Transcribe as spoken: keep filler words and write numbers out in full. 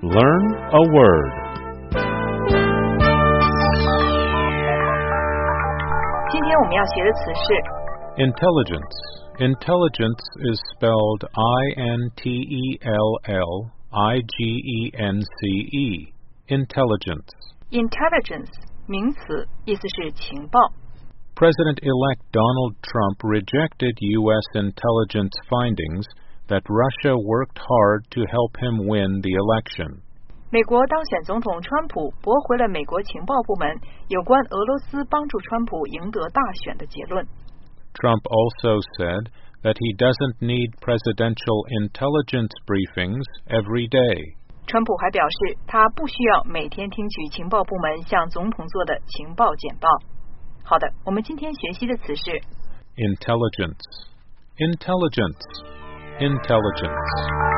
Learn a word. 今天我们要学的词是 Intelligence. Intelligence is spelled I N T E L L I G E N C E. Intelligence. intelligence 名词，意思是情报。 President-elect Donald Trump rejected U S intelligence findings that Russia worked hard to help him win the election. 美国当选总统川普驳回了美国情报部门有关俄罗斯帮助川普赢得大选的结论。 Trump also said that he doesn't need presidential intelligence briefings every day. 川普还表示，他不需要每天听取情报部门向总统做的情报简报。好的，我们今天学习的词是 Intelligence. Intelligence. Intelligence.